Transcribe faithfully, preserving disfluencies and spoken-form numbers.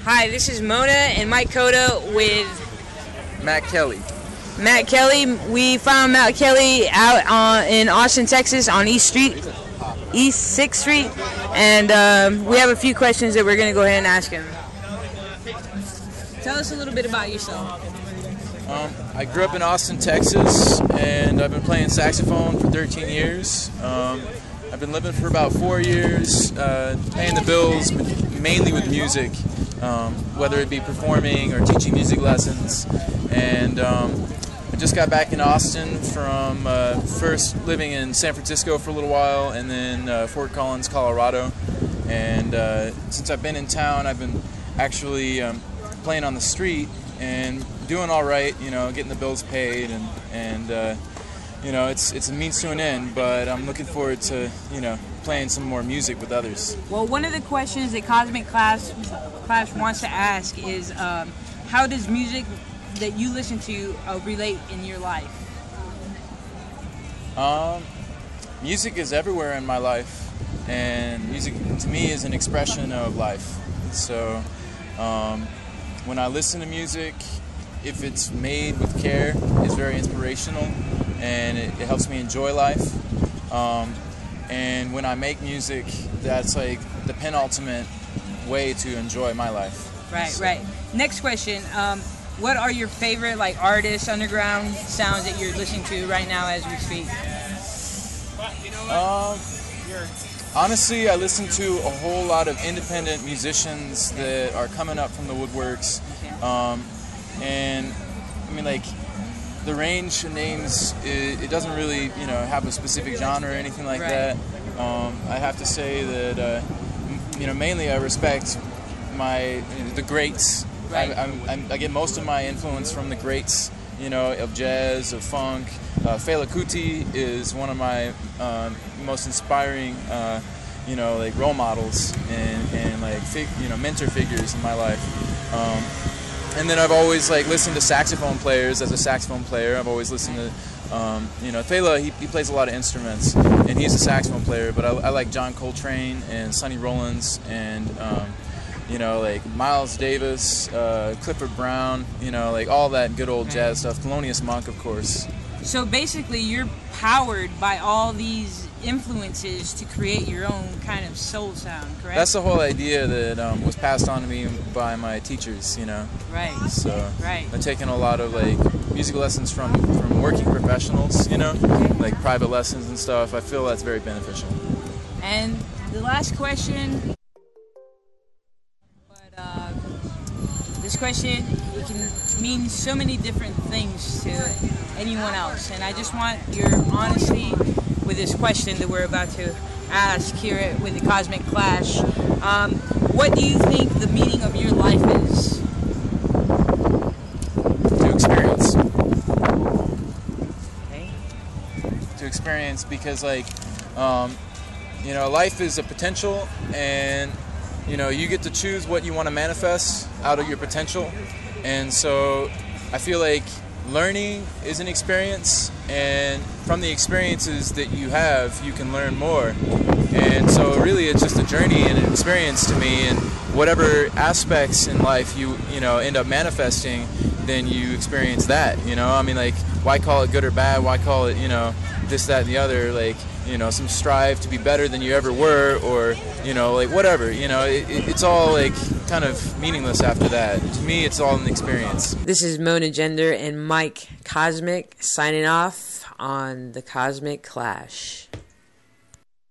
Hi, this is Mona and Mike Cota with Matt Kelly. Matt Kelly. We found Matt Kelly out on, in Austin, Texas on East Street, East sixth Street, and um, we have a few questions that we're going to go ahead and ask him. Tell us a little bit about yourself. Um, I grew up in Austin, Texas, and I've been playing saxophone for thirteen years. Um, I've been living for about four years, uh, paying the bills mainly with music, um, whether it be performing or teaching music lessons. And um, I just got back in Austin from uh, first living in San Francisco for a little while, and then uh, Fort Collins, Colorado. And uh, since I've been in town, I've been actually um, playing on the street and doing all right, you know, getting the bills paid, and and uh, you know, it's it's a means to an end. But I'm looking forward to, you know, playing some more music with others. Well, one of the questions that Cosmic Clash Clash wants to ask is, um, how does music that you listen to uh, relate in your life? Um, music is everywhere in my life, and music to me is an expression of life. So um, when I listen to music, if it's made with care, it's very inspirational, and it, it helps me enjoy life. Um, and when I make music, that's like the penultimate way to enjoy my life. Right, so. right. Next question. Um, what are your favorite like artists, underground sounds that you're listening to right now as we speak? Um, honestly, I listen to a whole lot of independent musicians that are coming up from the woodworks. Um, and I mean, like, the range of names, it, it doesn't really, you know, have a specific genre or anything like right. that. Um, I have to say that, uh, you know, mainly I respect my, you know, the greats. Right. I, I'm, I'm, I get most of my influence from the greats, you know, of jazz, of funk. Uh, Fela Kuti is one of my um, most inspiring, uh, you know, like role models and, and like, fig, you know, mentor figures in my life. Um, and then I've always like listened to saxophone players. As a saxophone player, I've always listened to, um, you know, Fela. He, he plays a lot of instruments, and he's a saxophone player. But I, I like John Coltrane and Sonny Rollins and. Um, You know, like Miles Davis, uh, Clifford Brown, you know, like all that good old jazz stuff. Thelonious Monk, of course. So basically, you're powered by all these influences to create your own kind of soul sound, correct? That's the whole idea that um, was passed on to me by my teachers, you know. Right. So right. I've taken a lot of like music lessons from, from working professionals, you know, like private lessons and stuff. I feel that's very beneficial. And the last question. This question, it can mean so many different things to anyone else, and I just want your honesty with this question that we're about to ask here at, with the Cosmic Clash. Um, what do you think the meaning of your life is? To experience. Okay. To experience, because like, um, you know, life is a potential, and you know, you get to choose what you want to manifest out of your potential. And so I feel like learning is an experience, and from the experiences that you have, you can learn more. And so really it's just a journey and an experience to me, and whatever aspects in life you, you know, end up manifesting, then you experience that, you know? I mean, like, why call it good or bad? Why call it, you know, this, that, and the other? Like, you know, some strive to be better than you ever were, or, you know, like whatever, you know, it, it, it's all like kind of meaningless after that. To me, it's all an experience. This is Mona Gender and Mike Cosmic signing off on the Cosmic Clash.